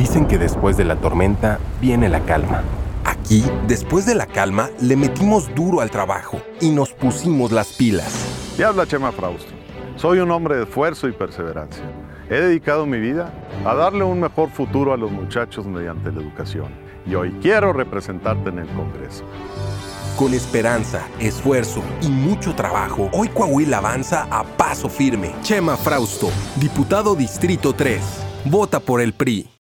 Dicen que después de la tormenta viene la calma. Aquí, después de la calma, le metimos duro al trabajo y nos pusimos las pilas. Y habla Chema Frausto. Soy un hombre de esfuerzo y perseverancia. He dedicado mi vida a darle un mejor futuro a los muchachos mediante la educación. Y hoy quiero representarte en el Congreso. Con esperanza, esfuerzo y mucho trabajo, hoy Coahuila avanza a paso firme. Chema Frausto, diputado Distrito 3. Vota por el PRI.